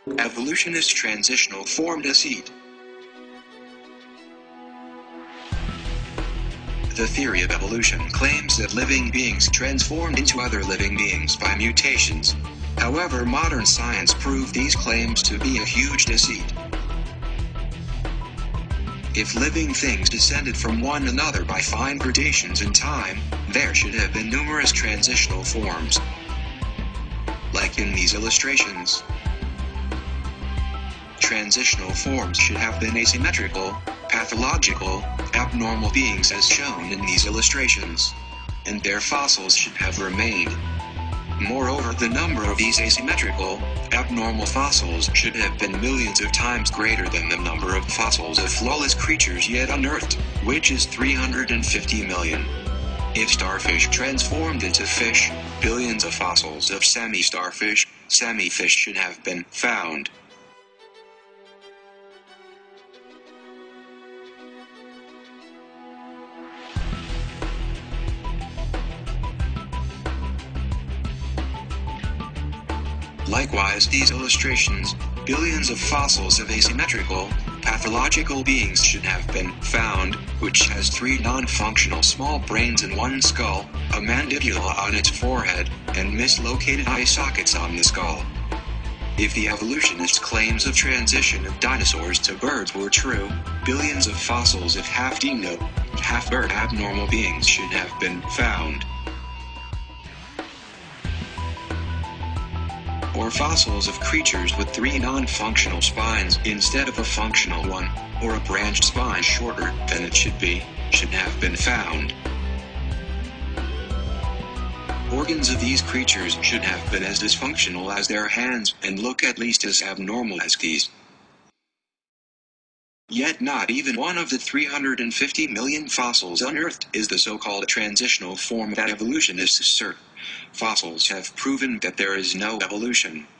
Evolutionist transitional form deceit. The theory of evolution claims that living beings transformed into other living beings by mutations. However, modern science proved these claims to be a huge deceit. If living things descended from one another by fine gradations in time, there should have been numerous transitional forms, like in these illustrations. Transitional forms should have been asymmetrical, pathological, abnormal beings as shown in these illustrations, and their fossils should have remained. Moreover, the number of these asymmetrical, abnormal fossils should have been millions of times greater than the number of fossils of flawless creatures yet unearthed, which is 350 million. If starfish transformed into fish, billions of fossils of semi-starfish, semi-fish should have been found. Likewise, these illustrations, billions of fossils of asymmetrical, pathological beings should have been found, which has 3 non-functional small brains in one skull, a mandibula on its forehead, and mislocated eye sockets on the skull. If the evolutionists' claims of transition of dinosaurs to birds were true, billions of fossils of half-dino, half-bird abnormal beings should have been found. Or fossils of creatures with 3 non-functional spines instead of a functional one, or a branched spine shorter than it should have been found. Organs of these creatures should have been as dysfunctional as their hands and look at least as abnormal as these. Yet not even one of the 350 million fossils unearthed is the so-called transitional form that evolutionists assert. Fossils have proven that there is no evolution.